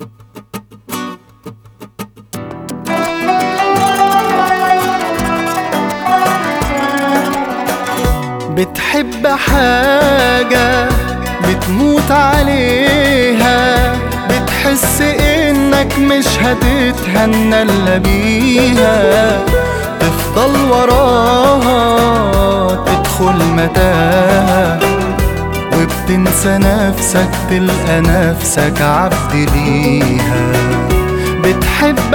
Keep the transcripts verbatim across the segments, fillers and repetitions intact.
بتحب حاجة بتموت عليها، بتحس انك مش هتتهنى الا بيها، تفضل وراها تدخل متاهة، وبتنسى نفسك تلقى نفسك عبد ليها. بتحب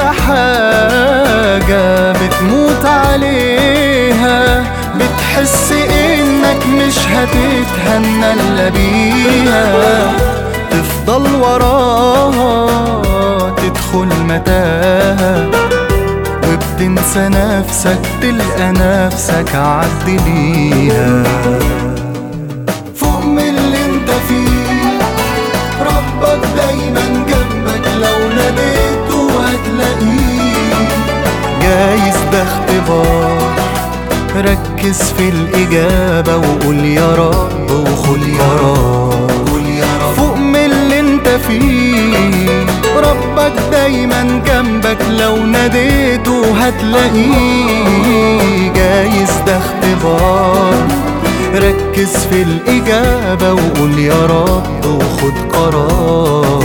حاجة بتموت عليها، بتحس انك مش هتتهنى الا بيها، تفضل وراها تدخل متاهة، وبتنسى نفسك تلقى نفسك عبد ليها. فوق من اللي انت فيه، ربك دايما جنبك، لو ناديته هتلاقيه. جايز ده اختبار، ركز في الإجابة وقول يا رب وخد قرار. فوق من اللي انت فيه، ربك دايما جنبك، لو ناديته هتلاقيه. جايز ده اختبار، ركز في الإجابة وقول يا رب وخد قرار.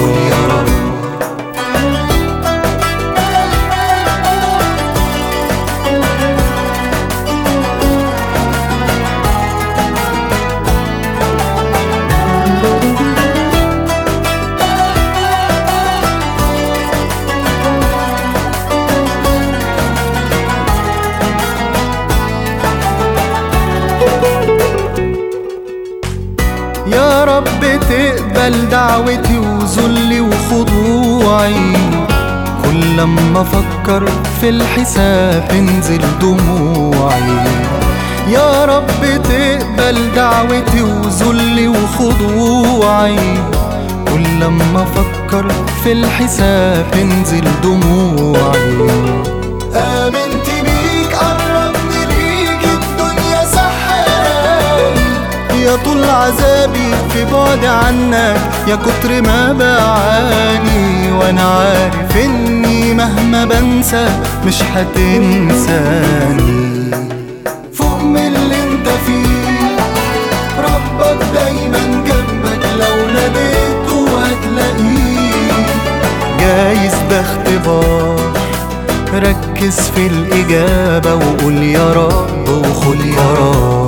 يا رب تقبل دعوتي وذلي وخضوعي، كل لما افكر في الحساب تنزل دموعي. يا رب تقبل دعوتي وذلي وخضوعي، كل لما افكر في الحساب تنزل دموعي. آمنت بيك قربني ليك، الدنيا سحراني، يا طول عذابي في بعد عنك، يا كتر ما بعاني، وانا عارف اني مهما بنسى مش هتنساني. فوق من اللي انت فيه، ربك دايما جنبك، لو ناديته هتلاقيه. جايز ده اختبار، ركز في الإجابة وقول يا رب وخد قرار.